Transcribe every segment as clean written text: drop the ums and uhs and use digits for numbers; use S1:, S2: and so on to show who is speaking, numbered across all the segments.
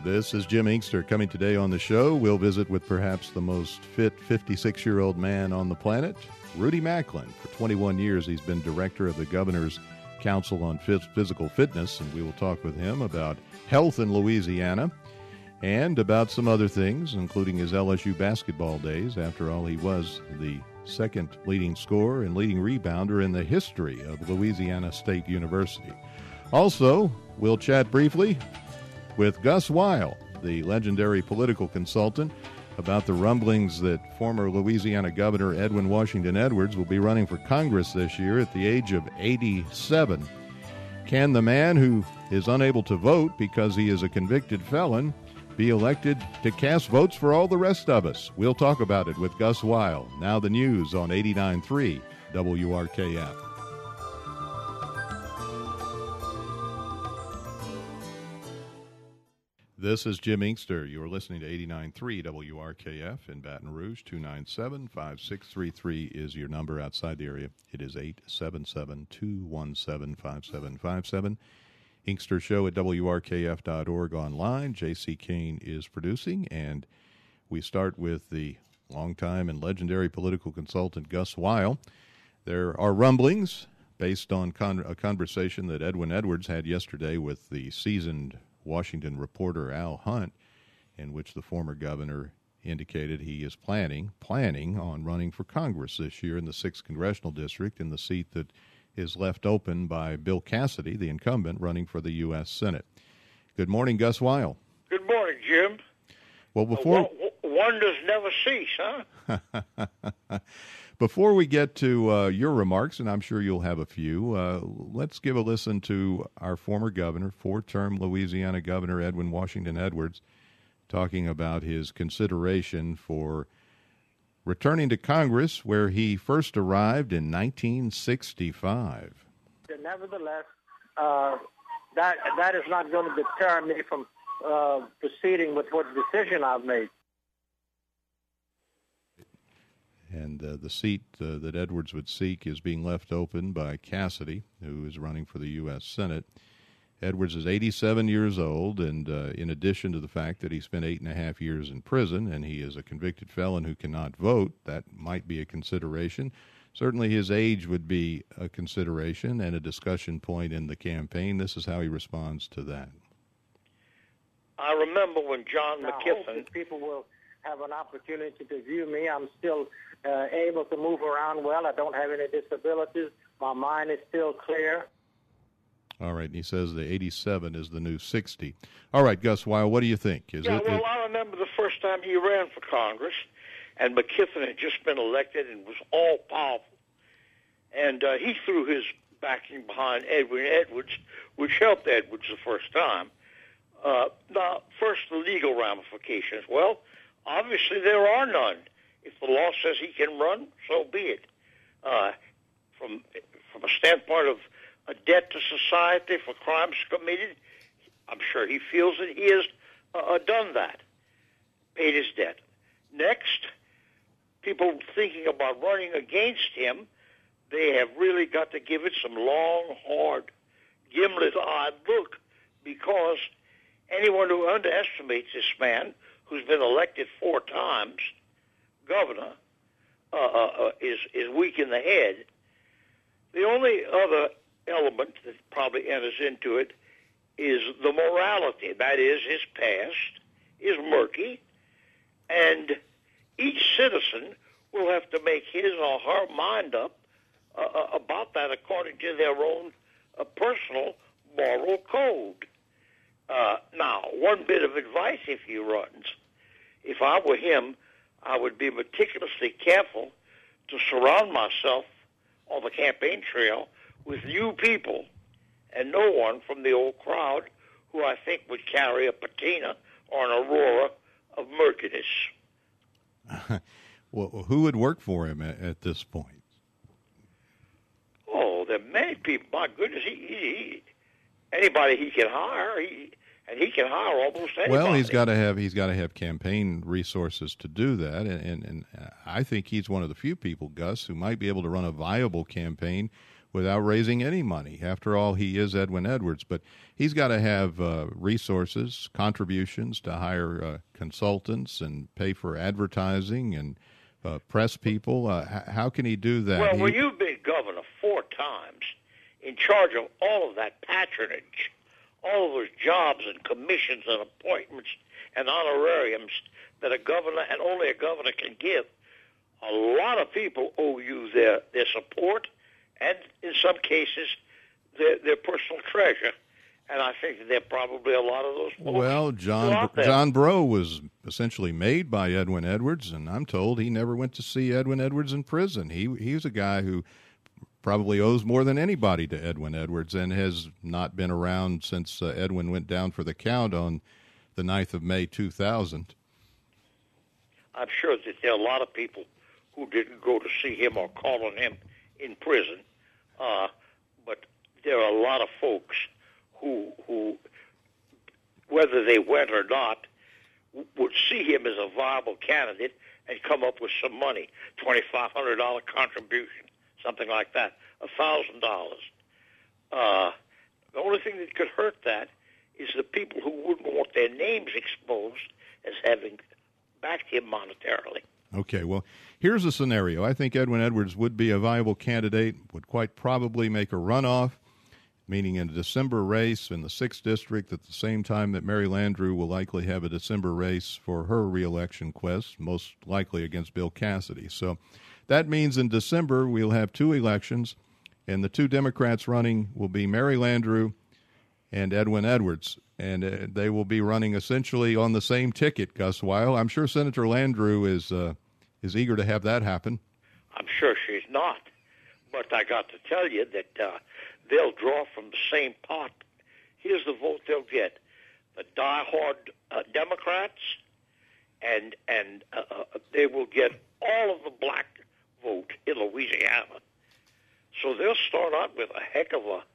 S1: This is Jim Inkster coming today on the show. We'll visit with perhaps the most fit 56-year-old man on the planet, Rudy Macklin. For 21 years, he's been director of the Governor's Council on Physical Fitness, and we will talk with him about health in Louisiana and about some other things, including his LSU basketball days. After all, he was the second leading scorer and leading rebounder in the history of Louisiana State University. Also, we'll chat briefly with Gus Weil, the legendary political consultant, about the rumblings that former Louisiana Governor Edwin Washington Edwards will be running for Congress this year at the age of 87. Can the man who is unable to vote because he is a convicted felon be elected to cast votes for all the rest of us? We'll talk about it with Gus Weil. Now the news on 89.3 WRKF. This is Jim Inkster. You are listening to 89.3 WRKF in Baton Rouge. 297-5633 is your number outside the area. It is 877-217-5757. Inkster Show at WRKF.org online. J.C. Kane is producing, and we start with the longtime and legendary political consultant Gus Weil. There are rumblings based on a conversation that Edwin Edwards had yesterday with the seasoned Washington reporter Al Hunt, in which the former governor indicated he is planning on running for Congress this year in the 6th Congressional District, in the seat that is left open by Bill Cassidy, the incumbent, running for the U.S. Senate. Good morning, Gus Weil.
S2: Good morning, Jim.
S1: Well, before
S2: wonders never cease, huh?
S1: Before we get to your remarks, and I'm sure you'll have a few, let's give a listen to our former governor, four-term Louisiana Governor Edwin Washington Edwards, talking about his consideration for returning to Congress, where he first arrived in 1965.
S3: Nevertheless, that is not going to deter me from proceeding with what decision I've made.
S1: And the seat that Edwards would seek is being left open by Cassidy, who is running for the U.S. Senate. Edwards is 87 years old, and in addition to the fact that he spent 8.5 years in prison and he is a convicted felon who cannot vote, that might be a consideration. Certainly his age would be a consideration and a discussion point in the campaign. This is how he responds to that.
S2: I remember when John McKithen...
S3: People will have an opportunity to view me. I'm still able to move around well. I don't have any disabilities. My mind is still clear.
S1: All right, and he says the 87 is the new 60. All right, Gus Weil, what do you think?
S2: I remember the first time he ran for Congress, and McKithen had just been elected and was all-powerful. And he threw his backing behind Edwin Edwards, which helped Edwards the first time. Now, first, the legal ramifications. Well, obviously there are none. If the law says he can run, so be it. From a standpoint of a debt to society for crimes committed, I'm sure he feels that he has done that, paid his debt. Next, people thinking about running against him, they have really got to give it some long, hard, gimlet-eyed look, because anyone who underestimates this man, who's been elected 4 times governor, is weak in the head. The only other element that probably enters into it is the morality. That is, his past is murky, and each citizen will have to make his or her mind up about that according to their own personal moral code. Now, one bit of advice if he runs. If I were him, I would be meticulously careful to surround myself on the campaign trail with new people and no one from the old crowd who I think would carry a patina or an aurora of murkiness.
S1: Well, who would work for him at this point?
S2: Oh, there are many people. My goodness, anybody he can hire, and he can hire almost anybody.
S1: Well, he's got to have campaign resources to do that, and I think he's one of the few people, Gus, who might be able to run a viable campaign without raising any money. After all, he is Edwin Edwards, but he's got to have resources, contributions to hire consultants and pay for advertising and press people. How can he do that?
S2: Well, when you've been governor 4 times, in charge of all of that patronage, all of those jobs and commissions and appointments and honorariums that a governor and only a governor can give, a lot of people owe you their support and, in some cases, their personal treasure. And I think that there are probably a lot of those folks.
S1: Well, John Breaux was essentially made by Edwin Edwards, and I'm told he never went to see Edwin Edwards in prison. He's a guy who probably owes more than anybody to Edwin Edwards and has not been around since Edwin went down for the count on the 9th of May, 2000.
S2: I'm sure that there are a lot of people who didn't go to see him or call on him in prison, but there are a lot of folks who, whether they went or not, would see him as a viable candidate and come up with some money, $2,500 contribution, something like that, $1,000. The only thing that could hurt that is the people who wouldn't want their names exposed as having backed him monetarily.
S1: Okay, well, here's a scenario. I think Edwin Edwards would be a viable candidate, would quite probably make a runoff, meaning in a December race in the 6th District at the same time that Mary Landrieu will likely have a December race for her reelection quest, most likely against Bill Cassidy. So that means in December we'll have 2 elections, and the 2 Democrats running will be Mary Landrieu and Edwin Edwards, and they will be running essentially on the same ticket, Gus Weil. I'm sure Senator Landrieu is eager to have that happen.
S2: I'm sure she's not, but I got to tell you that they'll draw from the same pot. Here's the vote they'll get: the diehard Democrats, and they will get all of the black vote in Louisiana. So they'll start out with a heck of a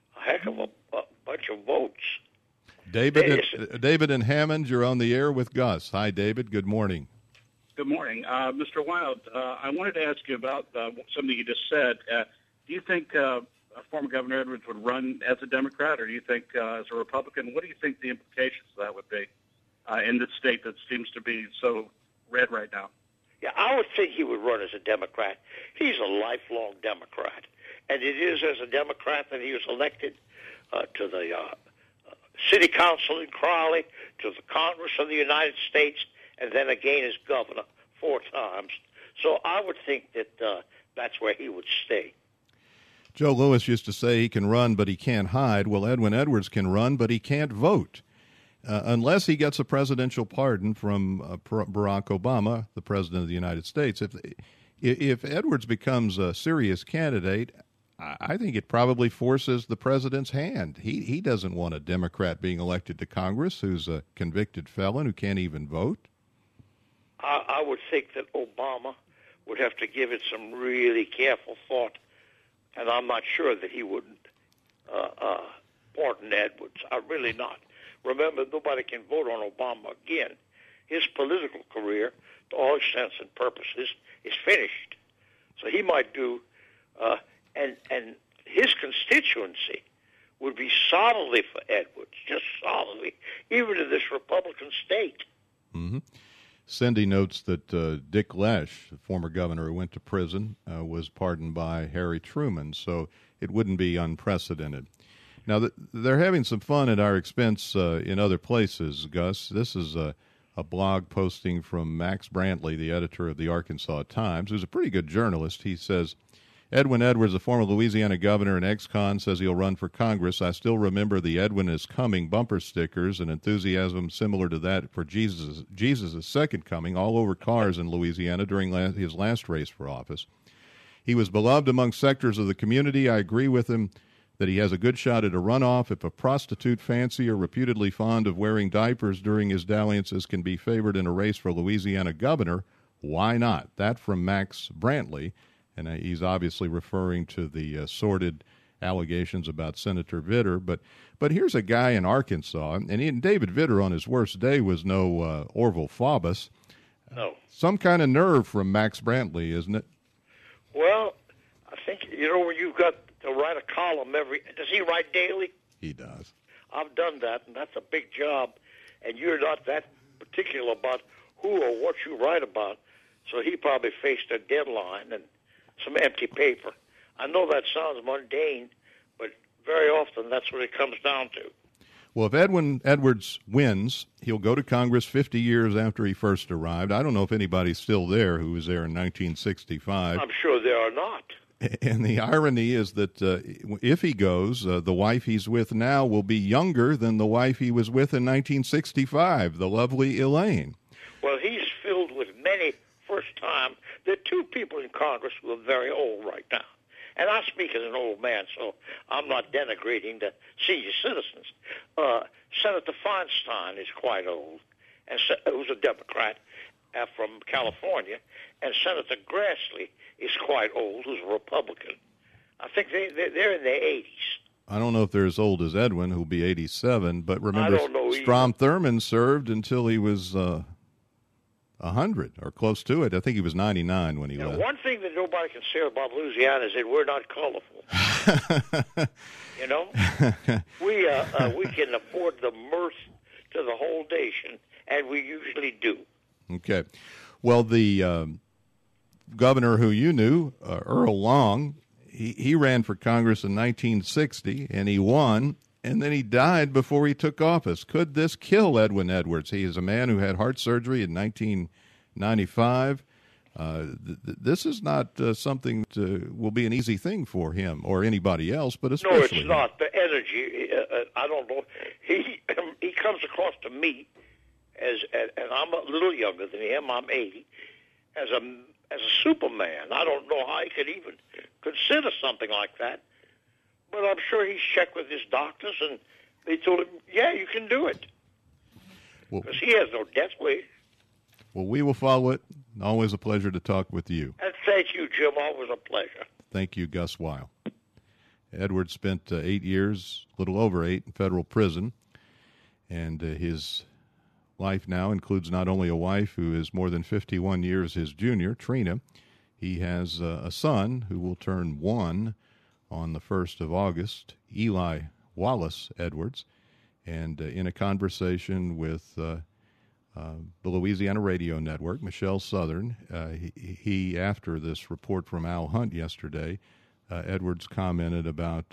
S2: bunch of votes.
S1: David and Hammond, you're on the air with Gus. Hi, David. Good morning.
S4: Good morning. Mr. Wild, I wanted to ask you about something you just said. Do you think former Governor Edwards would run as a Democrat, or do you think as a Republican? What do you think the implications of that would be in this state that seems to be so red right now?
S2: Yeah, I would think he would run as a Democrat. He's a lifelong Democrat. And it is as a Democrat that he was elected to the city council in Crowley, to the Congress of the United States, and then again as governor 4 times. So I would think that that's where he would stay.
S1: Joe Lewis used to say he can run, but he can't hide. Well, Edwin Edwards can run, but he can't vote. Unless he gets a presidential pardon from Barack Obama, the president of the United States. If Edwards becomes a serious candidate, I think it probably forces the president's hand. He doesn't want a Democrat being elected to Congress who's a convicted felon who can't even vote.
S2: I would think that Obama would have to give it some really careful thought, and I'm not sure that he wouldn't pardon Edwards. I'm really not. Remember, nobody can vote on Obama again. His political career, to all intents and purposes, is finished. So he might do, and his constituency would be solidly for Edwards, just solidly, even in this Republican state.
S1: Mm-hmm. Cindy notes that Dick Lesh, the former governor who went to prison, was pardoned by Harry Truman, so it wouldn't be unprecedented. Now, they're having some fun at our expense in other places, Gus. This is a blog posting from Max Brantley, the editor of the Arkansas Times, who's a pretty good journalist. He says, Edwin Edwards, the former Louisiana governor and ex-con, says he'll run for Congress. I still remember the Edwin is coming bumper stickers and enthusiasm similar to that for Jesus' second coming all over cars in Louisiana during his last race for office. He was beloved among sectors of the community. I agree with him that he has a good shot at a runoff. If a prostitute fancier reputedly fond of wearing diapers during his dalliances can be favored in a race for Louisiana governor, why not? That from Max Brantley. And he's obviously referring to the sordid allegations about Senator Vitter. But here's a guy in Arkansas, and David Vitter on his worst day was no Orville Faubus.
S2: No.
S1: Some kind of nerve from Max Brantley, isn't it?
S2: Well, I think, when you've got to write a column does he write daily?
S1: He does.
S2: I've done that, and that's a big job, and you're not that particular about who or what you write about, so he probably faced a deadline and some empty paper. I know that sounds mundane, but very often that's what it comes down to.
S1: Well, if Edwin Edwards wins, he'll go to Congress 50 years after he first arrived. I don't know if anybody's still there who was there in 1965.
S2: I'm sure there are not.
S1: And the irony is that if he goes, the wife he's with now will be younger than the wife he was with in 1965, the lovely Elaine.
S2: Well, he's filled with many first-time. There are two people in Congress who are very old right now. And I speak as an old man, so I'm not denigrating the senior citizens. Senator Feinstein is quite old, and who's a Democrat from California, and Senator Grassley is quite old, who's a Republican. I think they're in their 80s.
S1: I don't know if they're as old as Edwin, who'll be 87, but remember, Strom Thurmond served until he was 100 or close to it. I think he was 99 when he left.
S2: One thing that nobody can say about Louisiana is that we're not colorful. You know, we can afford the mirth to the whole nation, and we usually do.
S1: Okay. Well, the governor who you knew, Earl Long, he ran for Congress in 1960, and he won, and then he died before he took office. Could this kill Edwin Edwards? He is a man who had heart surgery in 1995. This is not something that will be an easy thing for him or anybody else, but especially
S2: No, it's not. The energy, I don't know. He comes across to me and I'm a little younger than him. I'm 80. As a Superman. I don't know how he could even consider something like that. But I'm sure he's checked with his doctors, and they told him, yeah, you can do it. Because he has no death wish.
S1: Well, we will follow it. Always a pleasure to talk with you.
S2: And thank you, Jim. Always a pleasure.
S1: Thank you, Gus Weil. Edwards spent 8 years, a little over 8, in federal prison, and his life now includes not only a wife who is more than 51 years his junior, Trina. He has a son who will turn 1 on the 1st of August, Eli Wallace Edwards. And in a conversation with the Louisiana Radio Network, Michelle Southern, he, after this report from Al Hunt yesterday, Edwards commented about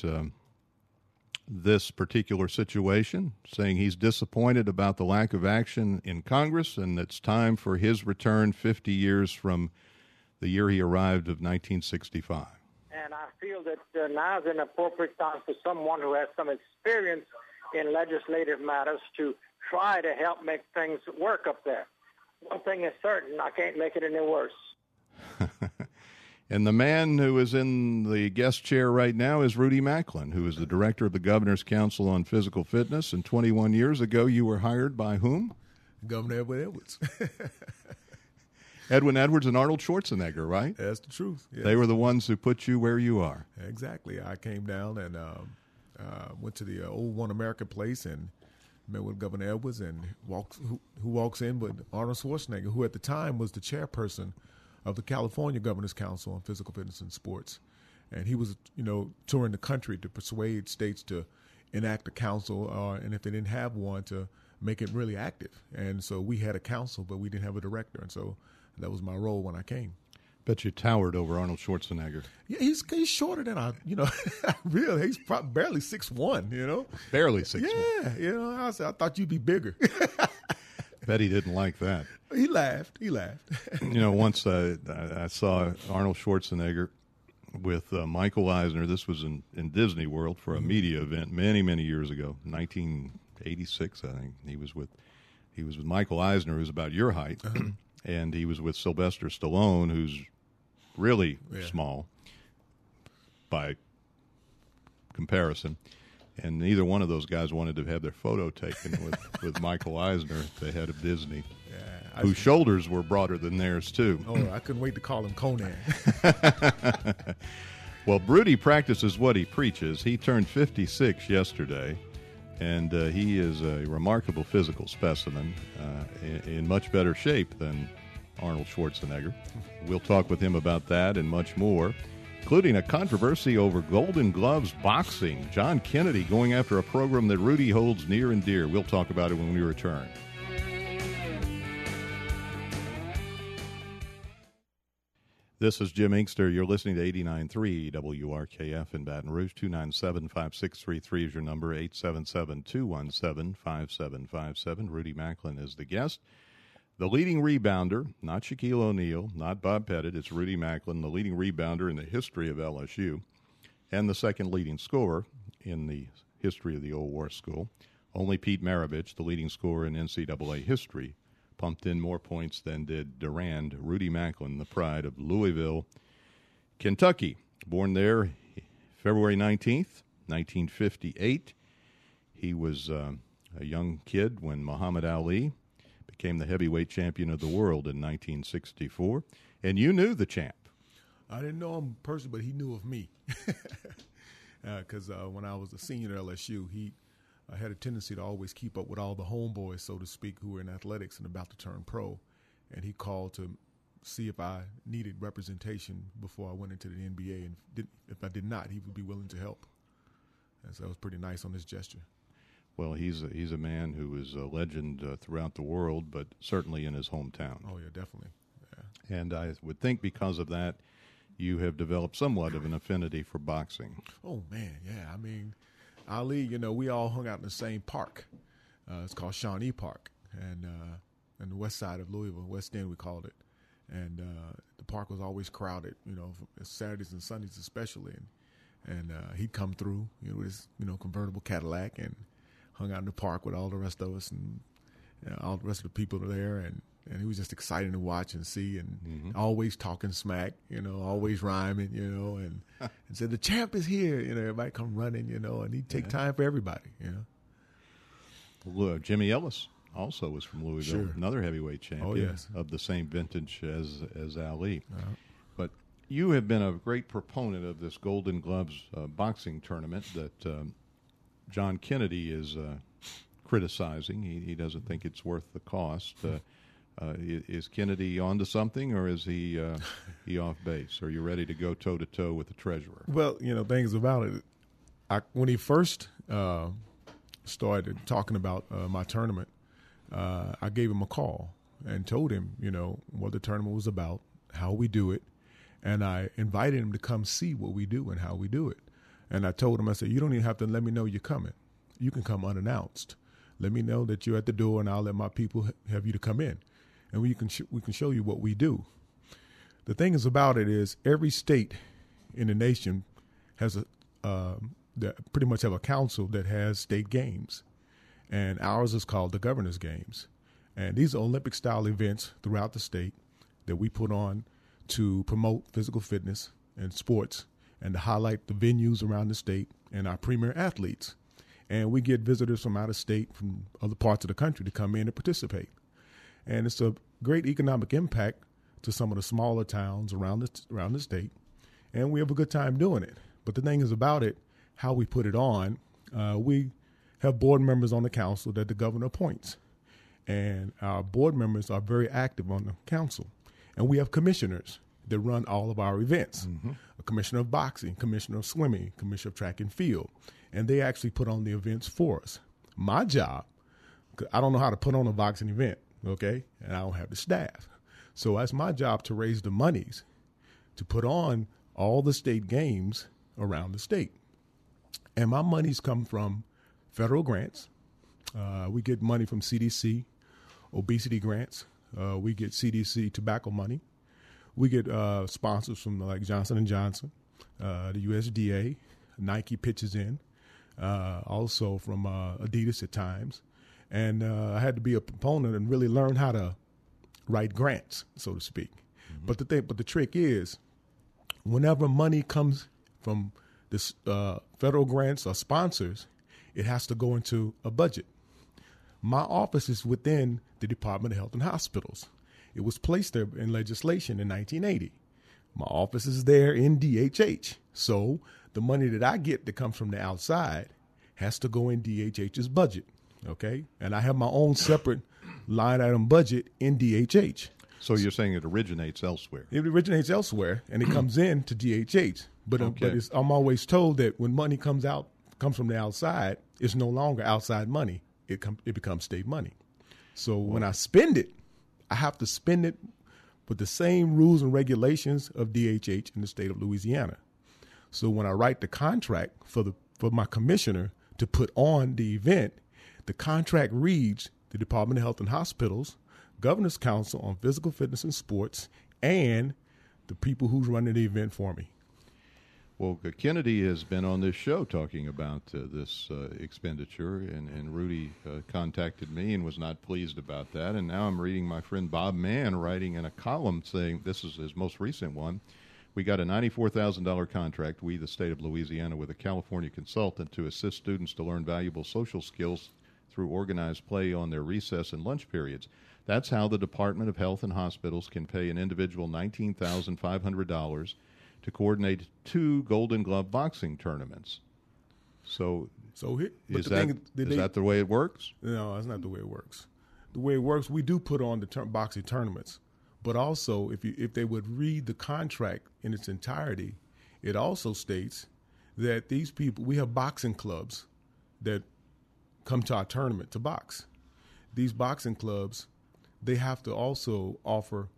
S1: this particular situation, saying he's disappointed about the lack of action in Congress and it's time for his return 50 years from the year he arrived of 1965.
S3: And I feel that now is an appropriate time for someone who has some experience in legislative matters to try to help make things work up there. One thing is certain, I can't make it any worse.
S1: And the man who is in the guest chair right now is Rudy Macklin, who is the director of the Governor's Council on Physical Fitness. And 21 years ago, you were hired by whom?
S5: Governor Edwin Edwards.
S1: Edwin Edwards and Arnold Schwarzenegger, right?
S5: That's the truth. Yes.
S1: They were the ones who put you where you are.
S5: Exactly. I came down and went to the old One America place and met with Governor Edwards, and who walks in but Arnold Schwarzenegger, who at the time was the chairperson of the California Governor's Council on Physical Fitness and Sports. And he was, touring the country to persuade states to enact a council, and if they didn't have one, to make it really active. And so we had a council, but we didn't have a director. And so that was my role when I came.
S1: Bet you towered over Arnold Schwarzenegger.
S5: Yeah, he's shorter than really, he's probably barely 6'1",
S1: Barely 6'1".
S5: Yeah, I thought you'd be bigger.
S1: Bet he didn't like that.
S5: He laughed.
S1: Once I saw Arnold Schwarzenegger with Michael Eisner. This was in Disney World for a media event many, many years ago, 1986, I think. He was with Michael Eisner, who's about your height, and he was with Sylvester Stallone, who's really small by comparison. And neither one of those guys wanted to have their photo taken with Michael Eisner, the head of Disney, whose shoulders were broader than theirs, too.
S5: Oh, I couldn't wait to call him Conan.
S1: Well, Rudy practices what he preaches. He turned 56 yesterday, and he is a remarkable physical specimen, in much better shape than Arnold Schwarzenegger. We'll talk with him about that and much more. including a controversy over Golden Gloves boxing. John Kennedy going after a program that Rudy holds near and dear. We'll talk about it when we return. This is Jim Inkster. You're listening to 89.3 WRKF in Baton Rouge. 297-5633 is your number, 877-217-5757. Rudy Macklin is the guest. The leading rebounder, not Shaquille O'Neal, not Bob Pettit, it's Rudy Macklin, the leading rebounder in the history of LSU, and the second leading scorer in the history of the old war school. Only Pete Maravich, the leading scorer in NCAA history, pumped in more points than did Durand. Rudy Macklin, the pride of Louisville, Kentucky. Born there February 19th, 1958. He was a young kid when Muhammad Ali became the heavyweight champion of the world in 1964. And you knew the champ.
S5: I didn't know him personally, but he knew of me. Because when I was a senior at LSU, I had a tendency to always keep up with all the homeboys, so to speak, who were in athletics and about to turn pro. And he called to see if I needed representation before I went into the NBA. And if I did not, he would be willing to help. And so that was pretty nice on his gesture.
S1: Well, he's a man who is a legend throughout the world, but certainly in his hometown.
S5: Oh, yeah, definitely. Yeah.
S1: And I would think because of that, you have developed somewhat of an affinity for boxing.
S5: Oh, man, yeah. I mean, Ali, we all hung out in the same park. It's called Shawnee Park, and on the west side of Louisville, West End we called it. And the park was always crowded, Saturdays and Sundays especially. And he'd come through, with his, convertible Cadillac and hung out in the park with all the rest of us and all the rest of the people there. And he was just exciting to watch and see, and always talking smack, always rhyming, and said, the champ is here, everybody come running, and he'd take time for everybody,
S1: Well, Jimmy Ellis also was from Louisville,
S5: sure.
S1: Another heavyweight champion.
S5: Oh, yes.
S1: Of the same vintage as Ali. But you have been a great proponent of this Golden Gloves boxing tournament that John Kennedy is criticizing. He doesn't think it's worth the cost. Is Kennedy onto something, or is he off base? Are you ready to go toe-to-toe with the treasurer?
S5: Well, things about it. When he first started talking about my tournament, I gave him a call and told him, what the tournament was about, how we do it, and I invited him to come see what we do and how we do it. And I told him, I said, you don't even have to let me know you're coming. You can come unannounced. Let me know that you're at the door, and I'll let my people have you to come in. And we can show you what we do. The thing is about it is every state in the nation has that pretty much have a council that has state games, and ours is called the Governor's Games. And these are Olympic-style events throughout the state that we put on to promote physical fitness and sports and to highlight the venues around the state and our premier athletes. And we get visitors from out of state, from other parts of the country, to come in and participate. And it's a great economic impact to some of the smaller towns around the state, and we have a good time doing it. But the thing is about it, how we put it on, we have board members on the council that the governor appoints, and our board members are very active on the council. And we have commissioners that run all of our events, a commissioner of boxing, commissioner of swimming, commissioner of track and field, and they actually put on the events for us. My job, I don't know how to put on a boxing event. Okay, and I don't have the staff. So that's my job to raise the monies to put on all the state games around the state. And my monies come from federal grants. We get money from CDC, obesity grants. We get CDC tobacco money. We get sponsors from like Johnson & Johnson, the USDA, Nike pitches in, also from Adidas at times. And I had to be a proponent and really learn how to write grants, so to speak. But the trick is, whenever money comes from this federal grants or sponsors, it has to go into a budget. My office is within the Department of Health and Hospitals. It was placed there in legislation in 1980. My office is there in DHH. So the money that I get that comes from the outside has to go in DHH's budget. Okay, and I have my own separate line item budget in DHH.
S1: So you're saying it originates elsewhere?
S5: It originates elsewhere, and it comes in to DHH. But I'm always told that when money comes from the outside, it's no longer outside money. It becomes state money. So when I spend it, I have to spend it with the same rules and regulations of DHH in the state of Louisiana. So when I write the contract for my commissioner to put on the event, the contract reads the Department of Health and Hospitals, Governor's Council on Physical Fitness and Sports, and the people who's running the event for me.
S1: Well, Kennedy has been on this show talking about this expenditure, and Rudy contacted me and was not pleased about that. And now I'm reading my friend Bob Mann writing in a column saying, this is his most recent one, we got a $94,000 contract, we, the state of Louisiana, with a California consultant to assist students to learn valuable social skills through organized play on their recess and lunch periods. That's how the Department of Health and Hospitals can pay an individual $19,500 to coordinate 2 Golden Glove boxing tournaments. Is that the way it works?
S5: No, that's not the way it works. The way it works, we do put on the boxing tournaments, but also if they would read the contract in its entirety, it also states that these people, we have boxing clubs that come to our tournament to box. These boxing clubs, they have to also offer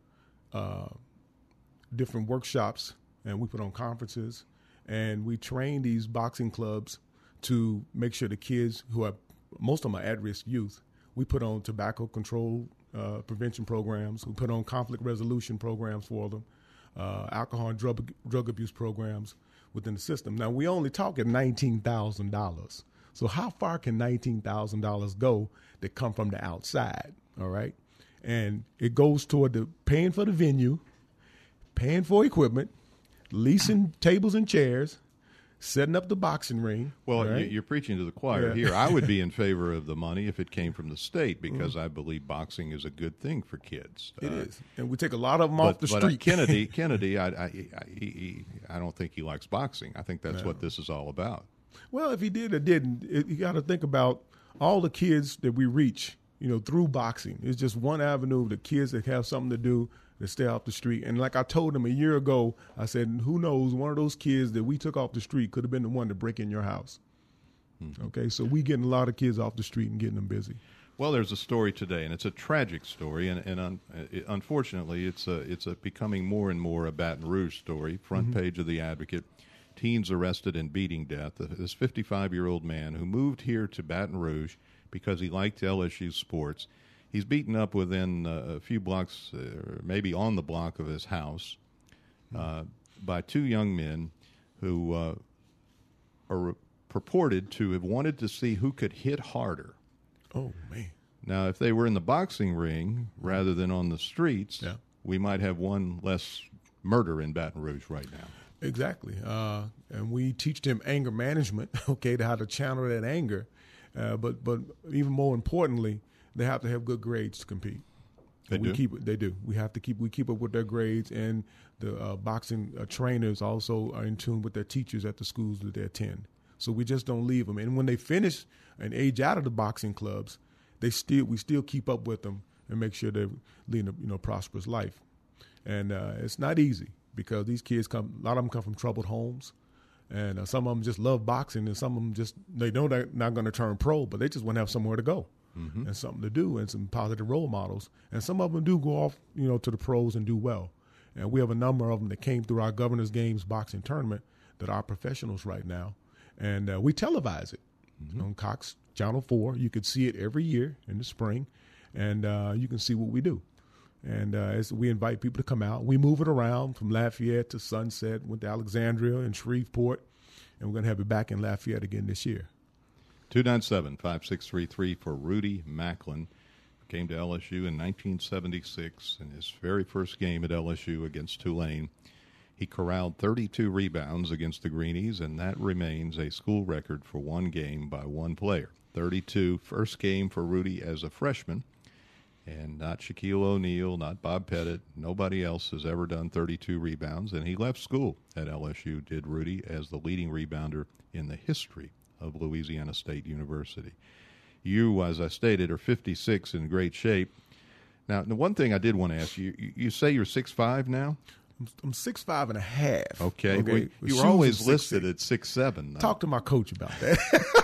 S5: different workshops, and we put on conferences, and we train these boxing clubs to make sure the kids who are, most of them are at-risk youth, we put on tobacco control prevention programs, we put on conflict resolution programs for them, alcohol and drug abuse programs within the system. Now, we only talk at $19,000. So how far can $19,000 go that come from the outside, all right? And it goes toward the paying for the venue, paying for equipment, leasing tables and chairs, setting up the boxing ring.
S1: Well,
S5: right?
S1: You're preaching to the choir here. I would be in favor of the money if it came from the state because I believe boxing is a good thing for kids.
S5: It is, and we take a lot of them off the street.
S1: Kennedy, I don't think he likes boxing. I think that's what this is all about.
S5: Well, if he did or didn't, you got to think about all the kids that we reach, through boxing. It's just one avenue of the kids that have something to do to stay off the street. And like I told him a year ago, I said, who knows, one of those kids that we took off the street could have been the one to break in your house. Mm-hmm. Okay, so we getting a lot of kids off the street and getting them busy.
S1: Well, there's a story today, and it's a tragic story, and unfortunately, it's becoming more and more a Baton Rouge story. Front page of the Advocate. Teens arrested and beating death. This 55-year-old man who moved here to Baton Rouge because he liked LSU sports. He's beaten up within a few blocks, or maybe on the block of his house, by 2 young men who are purported to have wanted to see who could hit harder.
S5: Oh, man.
S1: Now, if they were in the boxing ring rather than on the streets, we might have one less murder in Baton Rouge right now.
S5: Exactly. And we teach them anger management, to how to channel that anger. But even more importantly, they have to have good grades to compete. They do. We keep up with their grades, and the boxing trainers also are in tune with their teachers at the schools that they attend. So we just don't leave them. And when they finish and age out of the boxing clubs, we still keep up with them and make sure they're leading a prosperous life. And it's not easy because these kids a lot of them come from troubled homes. And some of them just love boxing, and some of them they know they're not going to turn pro, but they just want to have somewhere to go and something to do and some positive role models. And some of them do go off, to the pros and do well. And we have a number of them that came through our Governor's Games boxing tournament that are professionals right now. And we televise it on Cox Channel 4. You could see it every year in the spring, and you can see what we do. And as we invite people to come out, we move it around from Lafayette to Sunset, went to Alexandria and Shreveport, and we're going to have it back in Lafayette again this year.
S1: 297-5633 for Rudy Macklin. Came to LSU in 1976 in his very first game at LSU against Tulane. He corralled 32 rebounds against the Greenies, and that remains a school record for one game by one player. 32, first game for Rudy as a freshman. And not Shaquille O'Neal, not Bob Pettit. Nobody else has ever done 32 rebounds. And he left school at LSU, did Rudy, as the leading rebounder in the history of Louisiana State University. You, as I stated, are 56 in great shape. Now, the one thing I did want to ask you, you say you're 6'5" now?
S5: I'm 6'5.5".
S1: Okay.
S5: With
S1: You were
S5: shoes
S1: always
S5: of
S1: listed
S5: 6'6".
S1: at 6'7". though.
S5: Talk to my coach about that.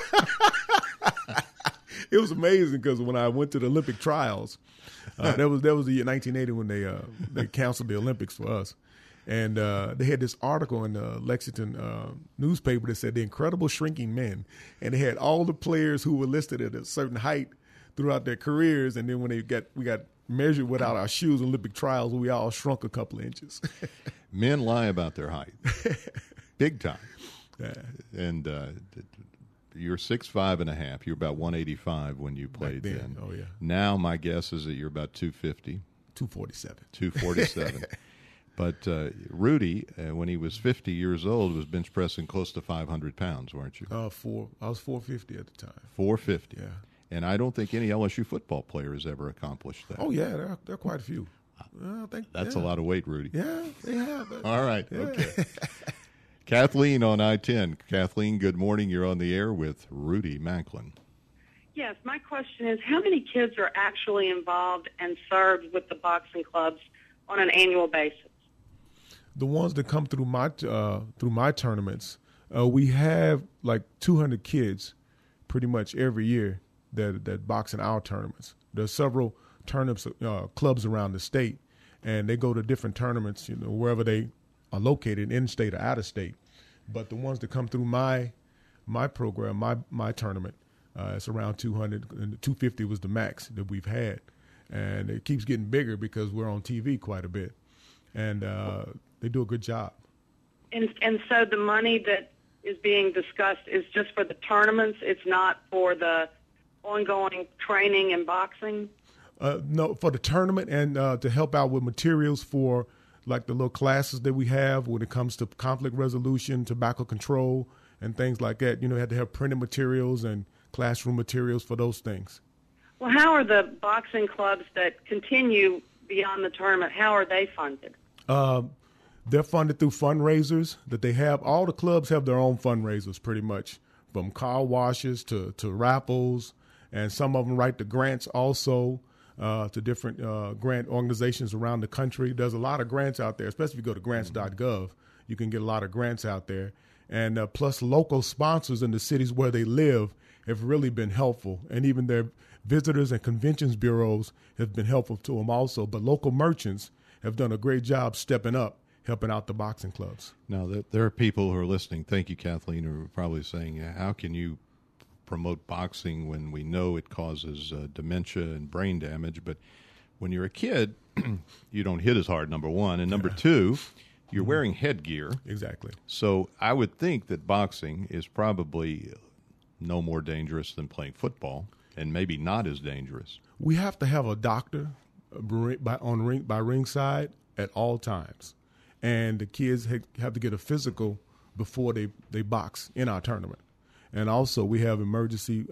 S5: It was amazing because when I went to the Olympic trials, that was the year 1980 when they canceled the Olympics for us. And they had this article in the Lexington newspaper that said the incredible shrinking men. And they had all the players who were listed at a certain height throughout their careers. And then when we got measured without our shoes in Olympic trials, we all shrunk a couple of inches.
S1: Men lie about their height. Big time. And you're 6'5.5". You're about 185 when you played then.
S5: Oh, yeah.
S1: Now my guess is that you're about 250.
S5: 247.
S1: 247. But Rudy, when he was 50 years old, was bench pressing close to 500 pounds, weren't you?
S5: I was 450 at the time.
S1: 450.
S5: Yeah.
S1: And I don't think any LSU football player has ever accomplished that.
S5: Oh, yeah, there are quite a few. I think
S1: That's a lot of weight, Rudy.
S5: Yeah, they have.
S1: All right.
S5: Yeah.
S1: Okay. Kathleen on I-10. Kathleen, good morning. You're on the air with Rudy Macklin.
S6: Yes, my question is, how many kids are actually involved and served with the boxing clubs on an annual basis?
S5: The ones that come through my tournaments, we have like 200 kids pretty much every year that box in our tournaments. There's several tournaments, clubs around the state, and they go to different tournaments, wherever they are located, in state or out of state. But the ones that come through my program, my tournament, it's around 200, and 250 was the max that we've had, and it keeps getting bigger because we're on TV quite a bit, and they do a good job.
S6: And so the money that is being discussed is just for the tournaments. It's not for the ongoing training in boxing.
S5: No, for the tournament and to help out with materials for like the little classes that we have when it comes to conflict resolution, tobacco control, and things like that. You had to have printed materials and classroom materials for those things.
S6: Well, how are the boxing clubs that continue beyond the tournament, how are they funded?
S5: They're funded through fundraisers that they have. All the clubs have their own fundraisers pretty much, from car washes to raffles, and some of them write the grants also to different grant organizations around the country. There's a lot of grants out there, especially if you go to grants.gov. You can get a lot of grants out there. And plus local sponsors in the cities where they live have really been helpful. And even their visitors and conventions bureaus have been helpful to them also. But local merchants have done a great job stepping up, helping out the boxing clubs.
S1: Now, there are people who are listening, thank you, Kathleen, who are probably saying, how can you promote boxing when we know it causes dementia and brain damage? But when you're a kid, you don't hit as hard, number one. And number two, you're wearing headgear.
S5: Exactly.
S1: So I would think that boxing is probably no more dangerous than playing football, and maybe not as dangerous.
S5: We have to have a doctor by ringside at all times. And the kids have to get a physical before they box in our tournament. And also we have emergency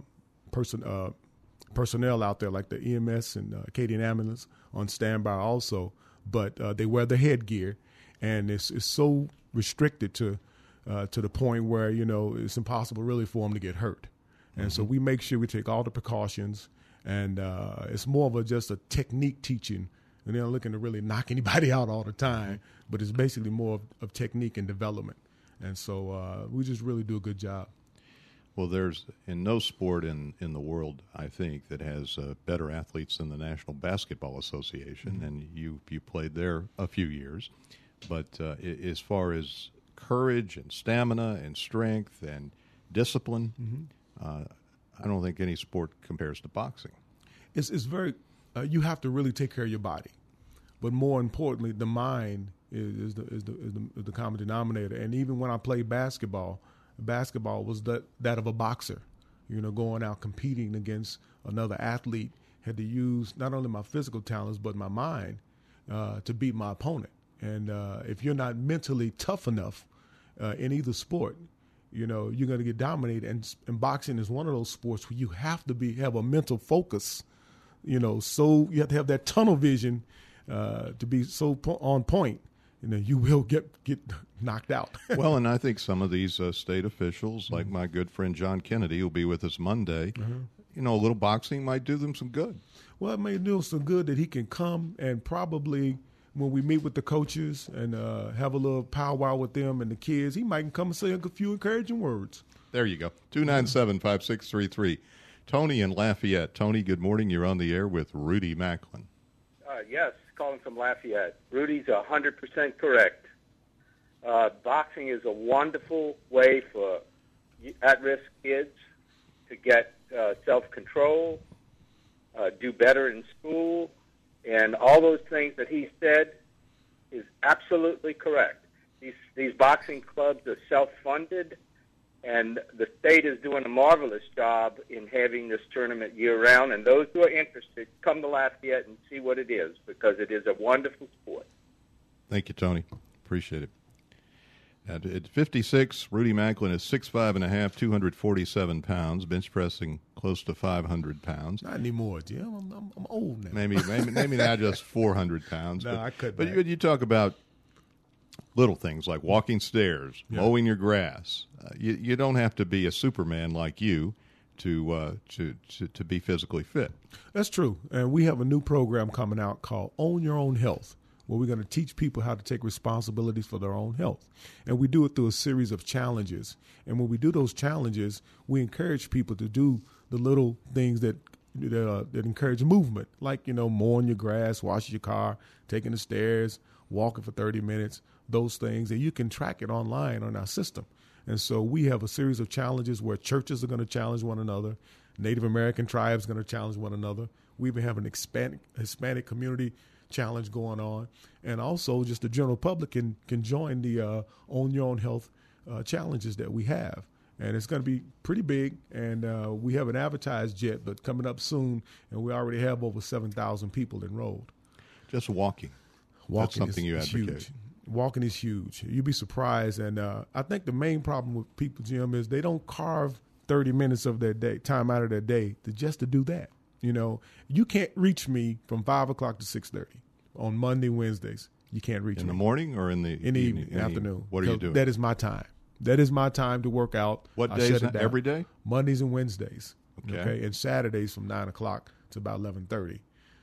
S5: personnel out there like the EMS and Acadian Ambulance on standby also. But they wear the headgear, and it's so restricted to the point where, it's impossible really for them to get hurt. And so we make sure we take all the precautions, and it's more of just a technique teaching. And they're not looking to really knock anybody out all the time, but it's basically more of technique and development. And so we just really do a good job.
S1: Well, there's in no sport in the world, I think, that has better athletes than the National Basketball Association, and you played there a few years. But as far as courage and stamina and strength and discipline, I don't think any sport compares to boxing.
S5: It's very you have to really take care of your body, but more importantly, the mind is the common denominator. And even when I played basketball was that of a boxer. Going out competing against another athlete, had to use not only my physical talents but my mind to beat my opponent. And if you're not mentally tough enough in either sport, you're going to get dominated. And boxing is one of those sports where you have to have a mental focus. So you have to have that tunnel vision to be so on point. You will get knocked out.
S1: Well, and I think some of these state officials, like my good friend John Kennedy, who'll be with us Monday, a little boxing might do them some good.
S5: Well, it may do some good that he can come and probably when we meet with the coaches and have a little powwow with them and the kids, he might come and say a few encouraging words.
S1: There you go. 297-5633. Tony in Lafayette. Tony, good morning. You're on the air with Rudy Macklin.
S7: Yes, calling from Lafayette. Rudy's 100% correct. Boxing is a wonderful way for at-risk kids to get self-control, do better in school, and all those things that he said is absolutely correct. These boxing clubs are self-funded, and the state is doing a marvelous job in having this tournament year-round, and those who are interested, come to Lafayette and see what it is, because it is a wonderful sport.
S1: Thank you, Tony. Appreciate it. At 56, Rudy Macklin is 6'5.5", 247 pounds, bench pressing close to 500 pounds.
S5: Not anymore, Jim. I'm old now.
S1: Maybe not just 400 pounds.
S5: No, I couldn't.
S1: But you talk about little things like walking stairs, mowing your grass. You don't have to be a Superman like you to be physically fit.
S5: That's true. And we have a new program coming out called Own Your Own Health, where we're going to teach people how to take responsibilities for their own health. And we do it through a series of challenges. And when we do those challenges, we encourage people to do the little things that encourage movement, like, mowing your grass, washing your car, taking the stairs, walking for 30 minutes, those things. And you can track it online on our system. And so we have a series of challenges where churches are going to challenge one another. Native American tribes are going to challenge one another. We even have an Hispanic community challenge going on. And also just the general public can join the Own Your Own Health challenges that we have. And it's going to be pretty big. And we haven't advertised yet, but coming up soon. And we already have over 7,000 people enrolled.
S1: Just walking. That's something you advocate.
S5: Huge. Walking is huge. You'd be surprised. And I think the main problem with people, Jim, is they don't carve 30 minutes of their day, time out of their day, just to do that. You can't reach me from 5 o'clock to 6:30 on Monday, Wednesdays. You can't reach me.
S1: In the morning or in the
S5: evening, afternoon.
S1: What are you doing?
S5: That is my time. That is my time to work out.
S1: What days? Every day?
S5: Mondays and Wednesdays.
S1: Okay.
S5: And Saturdays from 9 o'clock to about 11:30.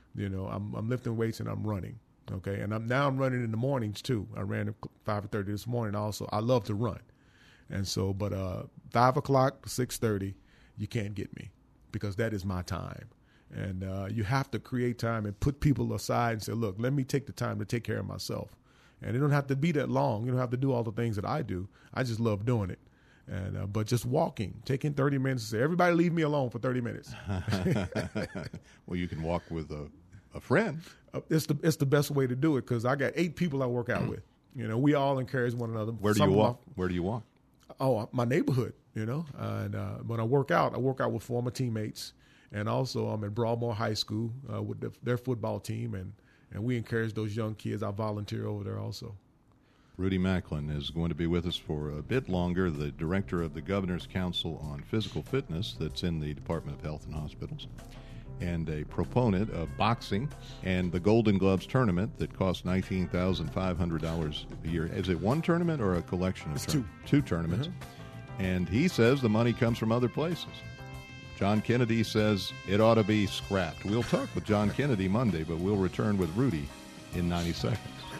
S5: I'm lifting weights and I'm running. Okay, and I'm running in the mornings too. I ran at 5:30 this morning. Also, I love to run, and so 5 o'clock to 6:30, you can't get me because that is my time. And you have to create time and put people aside and say, look, let me take the time to take care of myself. And it don't have to be that long. You don't have to do all the things that I do. I just love doing it. And but just walking, taking 30 minutes to say, everybody leave me alone for 30 minutes.
S1: Well, you can walk with a friend.
S5: It's the best way to do it because I got 8 people I work out with. We all encourage one another.
S1: Where do you walk? Where do you walk?
S5: Oh, my neighborhood, And when I work out with former teammates. And also I'm in Broadmoor High School with their football team. And we encourage those young kids. I volunteer over there also.
S1: Rudy Macklin is going to be with us for a bit longer, the director of the Governor's Council on Physical Fitness that's in the Department of Health and Hospitals, and a proponent of boxing and the Golden Gloves tournament that costs $19,500 a year. Is it one tournament or a collection of two tournaments? Mm-hmm. And he says the money comes from other places. John Kennedy says it ought to be scrapped. We'll talk with John Kennedy Monday, but we'll return with Rudy in 90 seconds.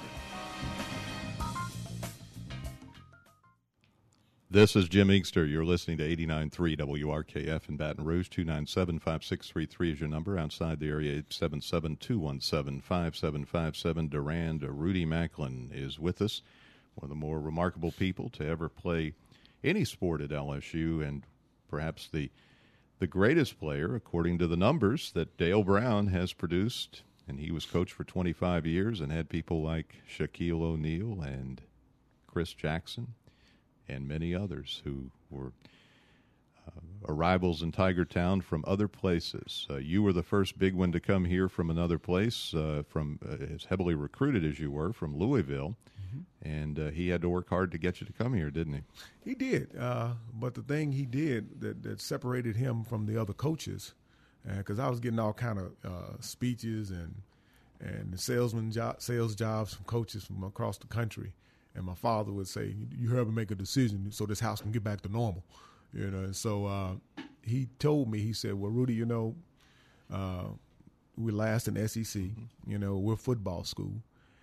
S1: This is Jim Inkster. You're listening to 89.3 WRKF in Baton Rouge. 297-5633 is your number. Outside the area, 877-217-5757. Durand. Rudy Macklin is with us, one of the more remarkable people to ever play any sport at LSU, and perhaps the greatest player, according to the numbers that Dale Brown has produced. And he was coach for 25 years and had people like Shaquille O'Neal and Chris Jackson and many others who were arrivals in Tiger Town from other places. You were the first big one to come here from another place, from as heavily recruited as you were, from Louisville. And he had to work hard to get you to come here, didn't he?
S5: He did. But the thing he did that separated him from the other coaches, because I was getting all kind of speeches and sales jobs from coaches from across the country. And my father would say, you heard me make a decision so this house can get back to normal. And so he told me, he said, well, Rudy, we're last in SEC. We're a football school.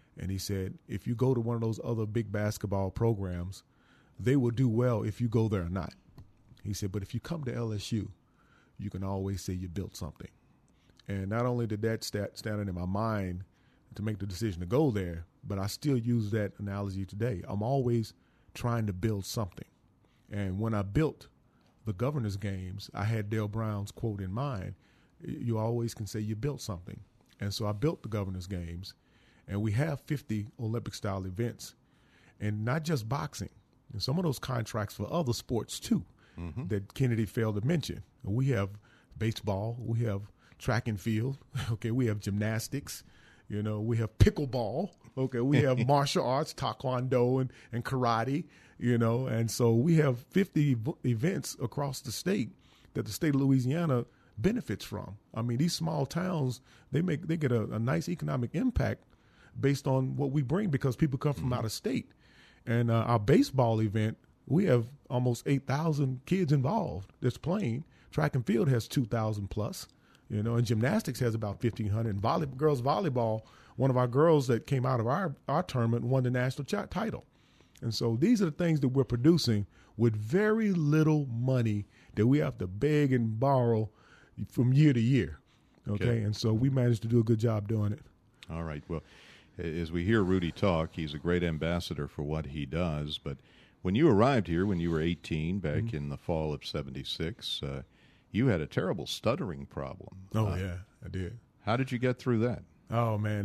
S5: And he said, if you go to one of those other big basketball programs, they will do well if you go there or not. He said, but if you come to LSU, you can always say you built something. And not only did that stand in my mind to make the decision to go there, but I still use that analogy today. I'm always trying to build something. And when I built the Governor's Games, I had Dale Brown's quote in mind. You always can say you built something. And so I built the Governor's Games, and we have 50 Olympic-style events, and not just boxing. And some of those contracts for other sports, too, that Kennedy failed to mention. We have baseball. We have track and field. Okay, we have gymnastics. You know, we have pickleball. Okay, we have martial arts, taekwondo, and karate. You know, and so we have 50 events across the state that the state of Louisiana benefits from. I mean, these small towns, they get a nice economic impact based on what we bring because people come from out of state. And our baseball event, we have almost 8,000 kids involved that's playing. Track and field has 2,000 plus, you know, and gymnastics has about 1,500. And girls volleyball, one of our girls that came out of our tournament won the national title. And so these are the things that we're producing with very little money that we have to beg and borrow from year to year. Okay. And so we managed to do a good job doing it.
S1: All right. Well, as we hear Rudy talk, he's a great ambassador for what he does. But when you arrived here, when you were 18, back in the fall of '76, you had a terrible stuttering problem.
S5: Oh, yeah, I did.
S1: How did you get through that?
S5: Oh, man,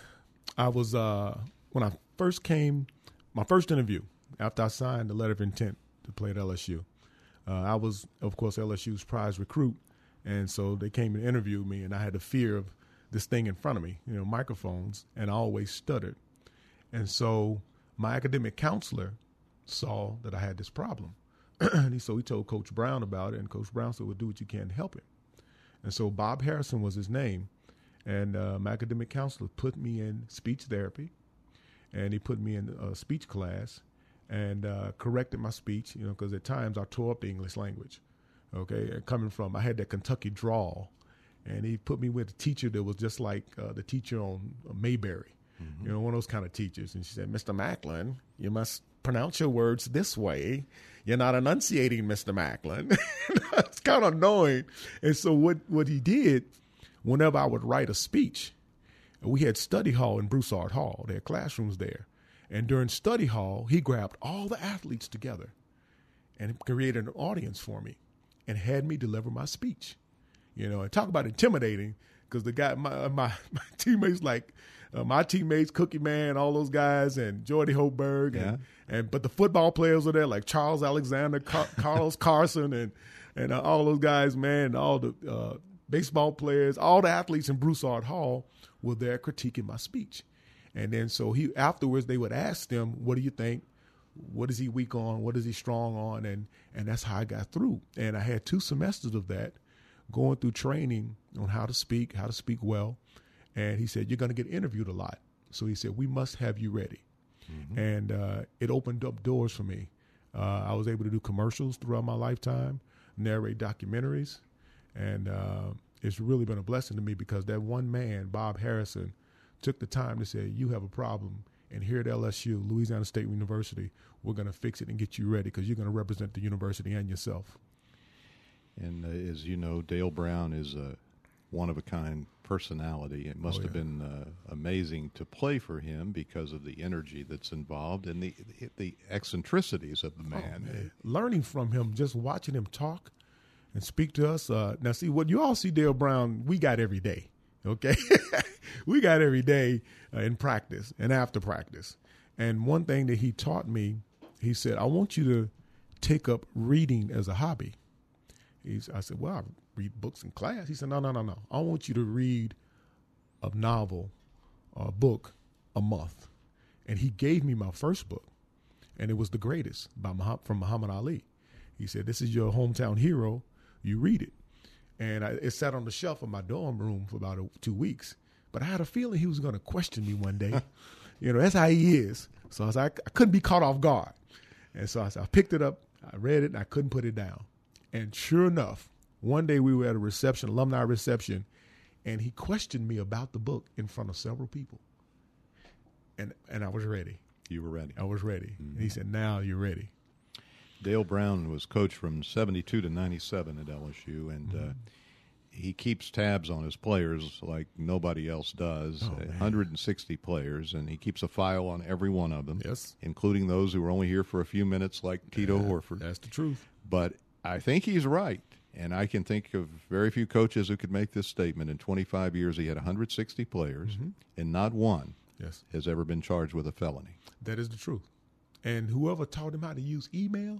S5: I was when I first came, my first interview after I signed the letter of intent to play at LSU, I was, of course, LSU's prize recruit. And so they came and interviewed me, and I had the fear of this thing in front of me, you know, microphones, and I always stuttered. And so my academic counselor saw that I had this problem. And so he told Coach Brown about it, and Coach Brown said, well, do what you can to help him. And so Bob Harrison was his name, and my academic counselor put me in speech therapy, and he put me in a speech class and corrected my speech, you know, because at times I tore up the English language. Okay, I had that Kentucky drawl, and he put me with a teacher that was just like the teacher on Mayberry, you know, one of those kind of teachers. And she said, Mr. Macklin, you must pronounce your words this way. You're not enunciating, Mr. Macklin. It's kind of annoying. And so what he did, whenever I would write a speech, we had study hall in Broussard Hall. There are classrooms there. And during study hall, he grabbed all the athletes together and created an audience for me and had me deliver my speech. You know, and talk about intimidating, because the guy, my teammates, like my teammates, Cookie Man, all those guys, and Jordy Hoberg, but the football players were there, like Charles Alexander, Carlos Carson, and all those guys, man, all the baseball players, all the athletes in Broussard Hall were there critiquing my speech. And then so afterwards they would ask them, what do you think? What is he weak on? What is he strong on? And that's how I got through. And I had 2 semesters of that, going through training on how to speak well. And he said, you're going to get interviewed a lot. So he said, we must have you ready. And it opened up doors for me. I was able to do commercials throughout my lifetime, narrate documentaries. And it's really been a blessing to me because that one man, Bob Harrison, took the time to say, you have a problem. And here at LSU, Louisiana State University, we're going to fix it and get you ready because you're going to represent the university and yourself.
S1: And as you know, Dale Brown is a one-of-a-kind personality. It must have been amazing to play for him because of the energy that's involved and the eccentricities of the man.
S5: Oh, man. Learning from him, just watching him talk and speak to us. Now, see, what you all see Dale Brown, we got every day. Okay, we got every day in practice and after practice. And one thing that he taught me, he said, I want you to take up reading as a hobby. I said, well, I read books in class. He said, no. I want you to read a novel or a book a month. And he gave me my first book, and it was The Greatest from Muhammad Ali. He said, this is your hometown hero. You read it. And it sat on the shelf of my dorm room for about 2 weeks. But I had a feeling he was going to question me one day. You know, that's how he is. So I couldn't be caught off guard. And so I picked it up, I read it, and I couldn't put it down. And sure enough, one day we were at a reception, alumni reception, and he questioned me about the book in front of several people. And I was ready.
S1: You were ready.
S5: I was ready.
S1: Mm-hmm.
S5: And he said, now you're ready.
S1: Dale Brown was coach from 72 to 97 at LSU, and he keeps tabs on his players like nobody else does. 160 players, and he keeps a file on every one of them,
S5: yes,
S1: including those who were only here for a few minutes, like Tito Horford.
S5: That's the truth.
S1: But I think he's right, and I can think of very few coaches who could make this statement. In 25 years, he had 160 players, and not one has ever been charged with a felony.
S5: That is the truth. And whoever taught him how to use email,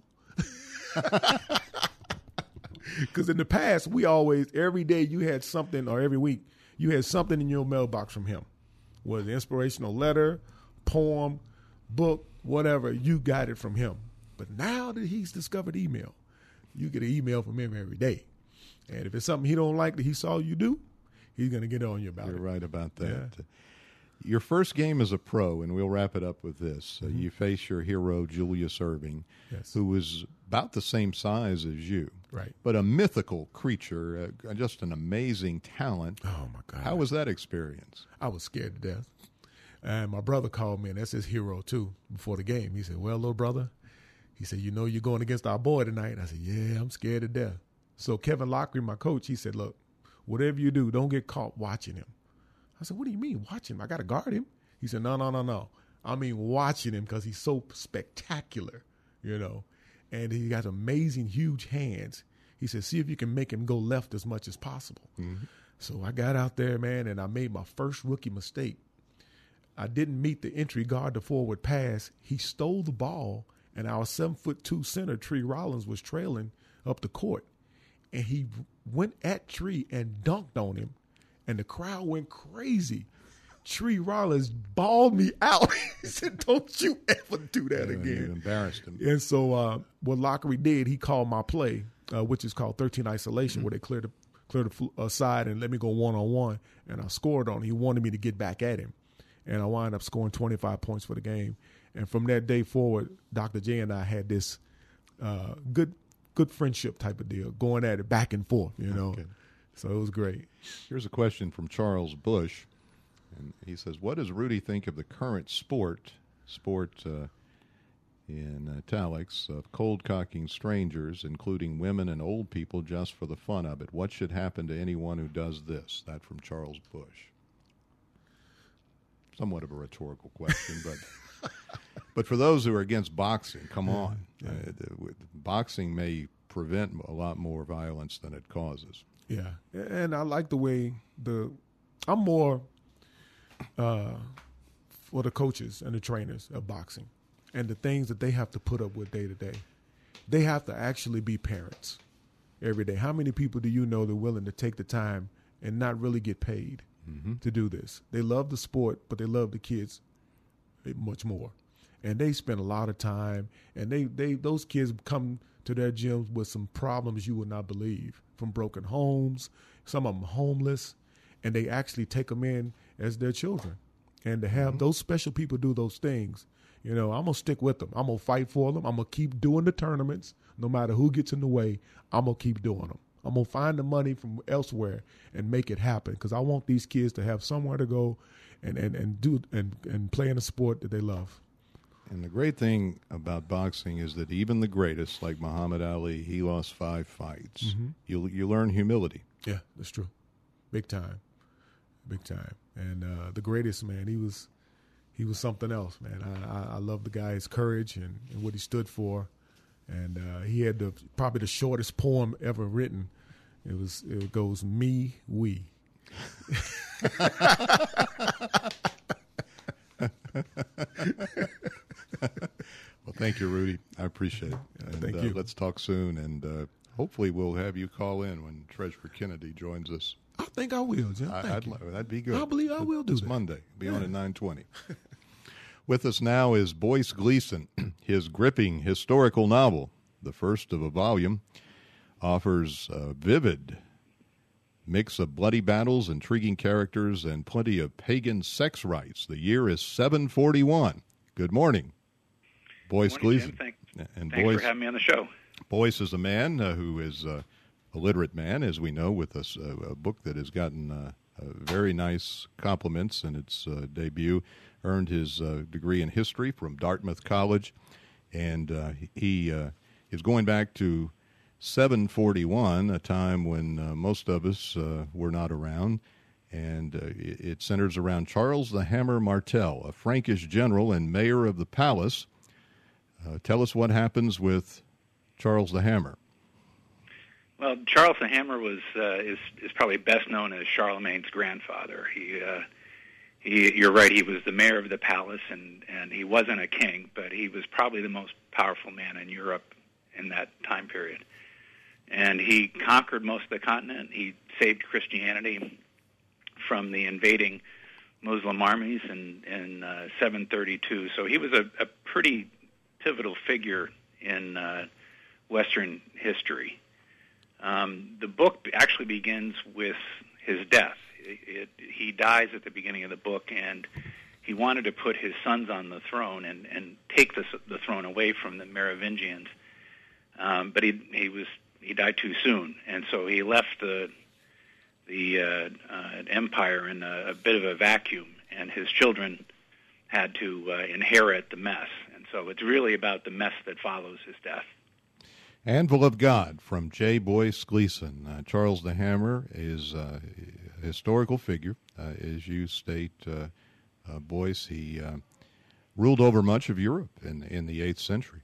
S5: because in the past, we always, every day you had something, or every week, you had something in your mailbox from him. Was an inspirational letter, poem, book, whatever, you got it from him. But now that he's discovered email, you get an email from him every day. And if it's something he don't like that he saw you do, he's going to get on you about it.
S1: You're right about that.
S5: Yeah.
S1: Your first game as a pro, and we'll wrap it up with this. You face your hero, Julius Erving, who was about the same size as you.
S5: Right.
S1: But a mythical creature, just an amazing talent.
S5: Oh, my God.
S1: How was that experience?
S5: I was scared to death. And my brother called me, and that's his hero, too, before the game. He said, well, little brother, he said, you know you're going against our boy tonight. I said, yeah, I'm scared to death. So Kevin Lockery, my coach, he said, look, whatever you do, don't get caught watching him. I said, what do you mean watching him? I got to guard him. He said, no. I mean watching him because he's so spectacular, you know, and he got amazing, huge hands. He said, see if you can make him go left as much as possible. Mm-hmm. So I got out there, man, and I made my first rookie mistake. I didn't meet the entry guard, the forward pass. He stole the ball, and our 7'2" center, Tree Rollins, was trailing up the court. And he went at Tree and dunked on him. And the crowd went crazy. Tree Rollins bawled me out. He said, don't you ever do that again.
S1: You embarrassed him.
S5: And so what Lockery did, he called my play, which is called 13 isolation, where they clear the side and let me go one-on-one. And I scored on him. He wanted me to get back at him. And I wound up scoring 25 points for the game. And from that day forward, Dr. J and I had this good friendship type of deal, going at it back and forth, you know. Okay. So it was great.
S1: Here's a question from Charles Bush, and he says, what does Rudy think of the current sport in italics, of cold-cocking strangers, including women and old people, just for the fun of it? What should happen to anyone who does this? That from Charles Bush. Somewhat of a rhetorical question, but for those who are against boxing, come on. Boxing may prevent a lot more violence than it causes.
S5: Yeah, and I like the way I'm more for the coaches and the trainers of boxing and the things that they have to put up with day to day. They have to actually be parents every day. How many people do you know that are willing to take the time and not really get paid to do this? They love the sport, but they love the kids much more. And they spend a lot of time, and those kids come to their gyms with some problems you would not believe, from broken homes, some of them homeless, and they actually take them in as their children. And to have those special people do those things, you know, I'm going to stick with them. I'm going to fight for them. I'm going to keep doing the tournaments. No matter who gets in the way, I'm going to keep doing them. I'm going to find the money from elsewhere and make it happen, because I want these kids to have somewhere to go and play in a sport that they love.
S1: And the great thing about boxing is that even the greatest, like Muhammad Ali, he lost 5 fights. Mm-hmm. You learn humility.
S5: Yeah, that's true. Big time. And the greatest, man, he was something else, man. I love the guy's courage and what he stood for. And he had probably the shortest poem ever written. It goes, me, we.
S1: Well, thank you, Rudy. I appreciate it. And,
S5: thank you.
S1: Let's talk soon, and hopefully we'll have you call in when Treasurer Kennedy joins us.
S5: I think I will, Jim.
S1: That'd be good.
S5: I believe I will do
S1: that. It's Monday. Be on at 9:20. With us now is Boyce Gleason. His gripping historical novel, the first of a volume, offers a vivid mix of bloody battles, intriguing characters, and plenty of pagan sex rites. The year is 741. Good morning, Boyce Gleason.
S8: Thanks
S1: Boyce,
S8: for having me on the show.
S1: Boyce is a man who is a literate man, as we know, with a book that has gotten very nice compliments in its debut. Earned his degree in history from Dartmouth College, and he is going back to 741, a time when most of us were not around, and it centers around Charles the Hammer Martel, a Frankish general and mayor of the palace. Tell us what happens with Charles the Hammer.
S8: Well, Charles the Hammer was is probably best known as Charlemagne's grandfather. You're right, he was the mayor of the palace, and he wasn't a king, but he was probably the most powerful man in Europe in that time period. And he conquered most of the continent. He saved Christianity from the invading Muslim armies in 732. So he was a pretty pivotal figure in Western history. The book actually begins with his death. He dies at the beginning of the book, and he wanted to put his sons on the throne and take the throne away from the Merovingians. But he died too soon, and so he left the empire in a bit of a vacuum, and his children had to inherit the mess. And so it's really about the mess that follows his death.
S1: Anvil of God from J. Boyce Gleason. Charles the Hammer is a historical figure, as you state, Boyce. He ruled over much of Europe in the 8th century.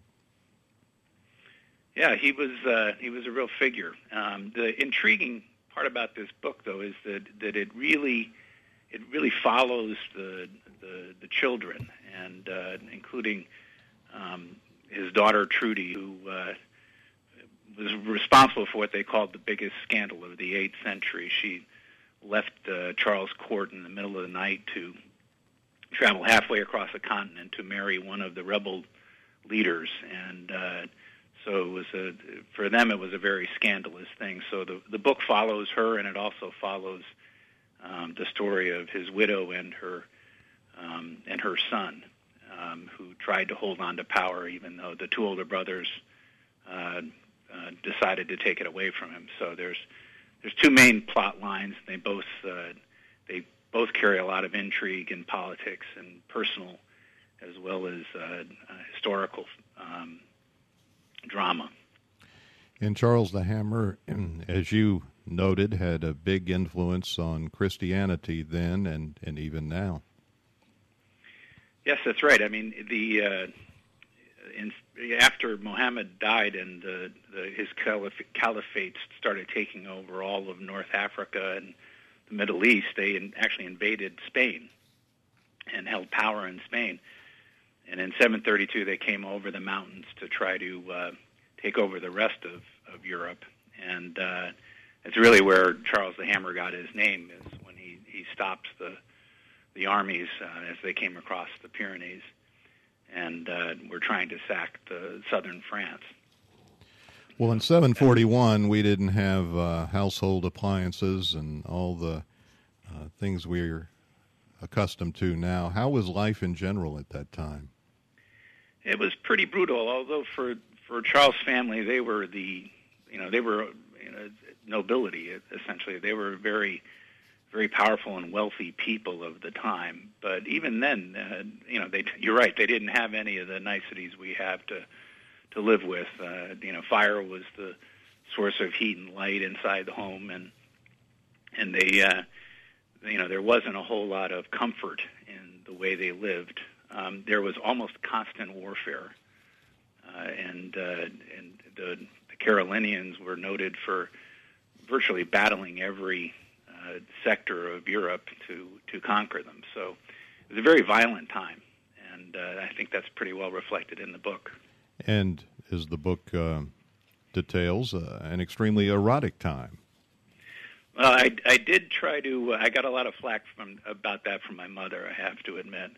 S8: Yeah, he was a real figure. The intriguing part about this book, though, is that it really follows the children, and including his daughter Trudy, who was responsible for what they called the biggest scandal of the 8th century. She left Charles' court in the middle of the night to travel halfway across the continent to marry one of the rebel leaders, and so it was for them it was a very scandalous thing. So the book follows her, and it also follows the story of his widow and her son, who tried to hold on to power, even though the two older brothers decided to take it away from him. So there's two main plot lines. They both carry a lot of intrigue and politics and personal, as well as historical drama.
S1: And Charles the Hammer, as you noted, had a big influence on Christianity then and even now.
S8: Yes, that's right. I mean, after Muhammad died and his caliphate started taking over all of North Africa and the Middle East, they actually invaded Spain and held power in Spain. And in 732, they came over the mountains to try to take over the rest of Europe. And it's really where Charles the Hammer got his name, is when he stops the armies as they came across the Pyrenees and were trying to sack the southern France.
S1: Well, in 741, we didn't have household appliances and all the things we're accustomed to now. How was life in general at that time?
S8: It was pretty brutal. Although for Charles' family, they were nobility essentially. They were very, very powerful and wealthy people of the time. But even then, you're right. They didn't have any of the niceties we have to live with. Fire was the source of heat and light inside the home, and they, there wasn't a whole lot of comfort in the way they lived. There was almost constant warfare, and the Carolinians were noted for virtually battling every sector of Europe to conquer them. So it was a very violent time, and I think that's pretty well reflected in the book.
S1: And as the book details, an extremely erotic time.
S8: Well, I did try to. I got a lot of flack about that from my mother, I have to admit.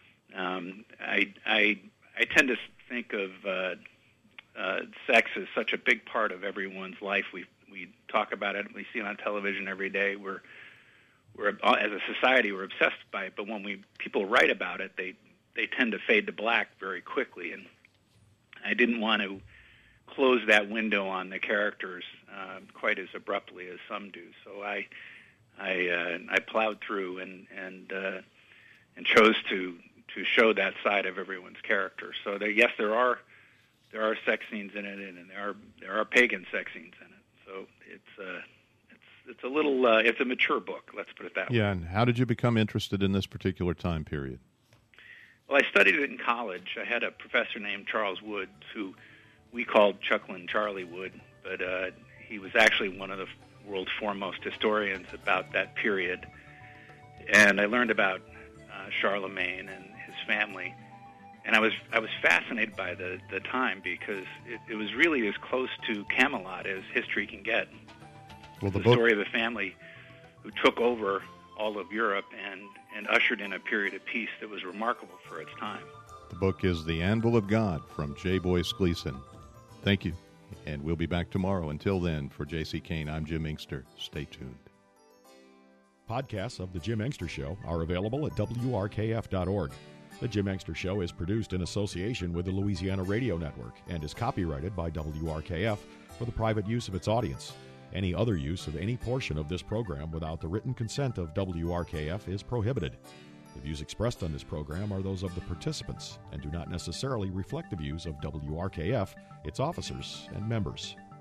S8: I tend to think of sex as such a big part of everyone's life. We talk about it. We see it on television every day. We're as a society, we're obsessed by it. But when people write about it, they tend to fade to black very quickly. And I didn't want to close that window on the characters quite as abruptly as some do. So I I plowed through and chose to show that side of everyone's character. So there are sex scenes in it, and there are pagan sex scenes in it. So it's a little it's a mature book. Let's put it that way.
S1: Yeah, and how did you become interested in this particular time period?
S8: Well, I studied it in college. I had a professor named Charles Woods, who we called Chucklin' Charlie Wood, but he was actually one of the world's foremost historians about that period. And I learned about Charlemagne and his family, and I was fascinated by the time because it was really as close to Camelot as history can get.
S1: Well, the
S8: story of a family who took over all of Europe and ushered in a period of peace that was remarkable for its time.
S1: The book is The Anvil of God from J. Boyce Gleason. Thank you, and we'll be back tomorrow. Until then, for J.C. Kane, I'm Jim Inkster. Stay tuned.
S9: Podcasts of The Jim Inkster Show are available at WRKF.org. The Jim Inkster Show is produced in association with the Louisiana Radio Network and is copyrighted by WRKF for the private use of its audience. Any other use of any portion of this program without the written consent of WRKF is prohibited. The views expressed on this program are those of the participants and do not necessarily reflect the views of WRKF, its officers, and members.